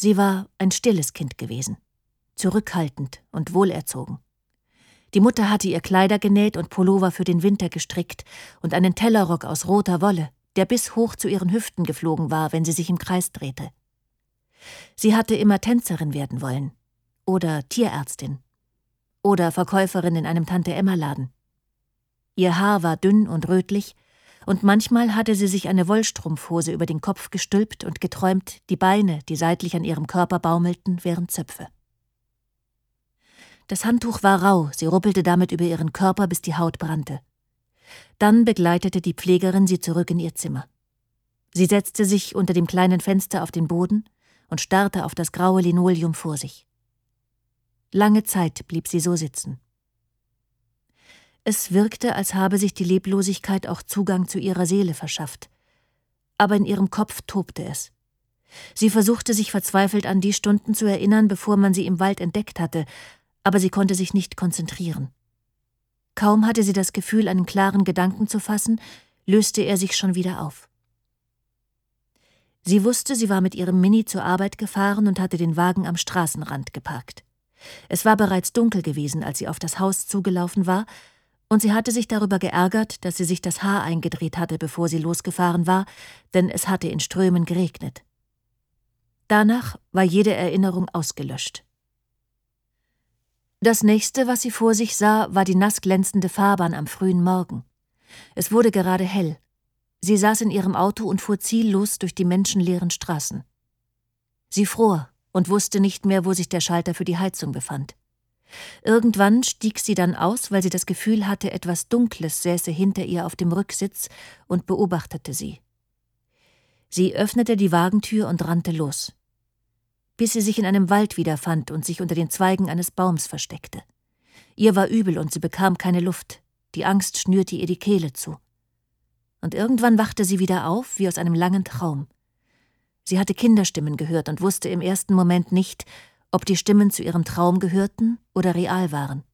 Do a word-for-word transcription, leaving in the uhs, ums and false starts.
Sie war ein stilles Kind gewesen, zurückhaltend und wohlerzogen. Die Mutter hatte ihr Kleider genäht und Pullover für den Winter gestrickt und einen Tellerrock aus roter Wolle, der bis hoch zu ihren Hüften geflogen war, wenn sie sich im Kreis drehte. Sie hatte immer Tänzerin werden wollen oder Tierärztin oder Verkäuferin in einem Tante-Emma-Laden. Ihr Haar war dünn und rötlich, und manchmal hatte sie sich eine Wollstrumpfhose über den Kopf gestülpt und geträumt, die Beine, die seitlich an ihrem Körper baumelten, wären Zöpfe. Das Handtuch war rau, sie ruppelte damit über ihren Körper, bis die Haut brannte. Dann begleitete die Pflegerin sie zurück in ihr Zimmer. Sie setzte sich unter dem kleinen Fenster auf den Boden und starrte auf das graue Linoleum vor sich. Lange Zeit blieb sie so sitzen. Es wirkte, als habe sich die Leblosigkeit auch Zugang zu ihrer Seele verschafft. Aber in ihrem Kopf tobte es. Sie versuchte sich verzweifelt an die Stunden zu erinnern, bevor man sie im Wald entdeckt hatte, aber sie konnte sich nicht konzentrieren. Kaum hatte sie das Gefühl, einen klaren Gedanken zu fassen, löste er sich schon wieder auf. Sie wusste, sie war mit ihrem Mini zur Arbeit gefahren und hatte den Wagen am Straßenrand geparkt. Es war bereits dunkel gewesen, als sie auf das Haus zugelaufen war, und sie hatte sich darüber geärgert, dass sie sich das Haar eingedreht hatte, bevor sie losgefahren war, denn es hatte in Strömen geregnet. Danach war jede Erinnerung ausgelöscht. Das nächste, was sie vor sich sah, war die nass glänzende Fahrbahn am frühen Morgen. Es wurde gerade hell. Sie saß in ihrem Auto und fuhr ziellos durch die menschenleeren Straßen. Sie fror und wusste nicht mehr, wo sich der Schalter für die Heizung befand. Irgendwann stieg sie dann aus, weil sie das Gefühl hatte, etwas Dunkles säße hinter ihr auf dem Rücksitz und beobachtete sie. Sie öffnete die Wagentür und rannte los, bis sie sich in einem Wald wiederfand und sich unter den Zweigen eines Baums versteckte. Ihr war übel und sie bekam keine Luft. Die Angst schnürte ihr die Kehle zu. Und irgendwann wachte sie wieder auf, wie aus einem langen Traum. Sie hatte Kinderstimmen gehört und wusste im ersten Moment nicht, ob die Stimmen zu ihrem Traum gehörten oder real waren.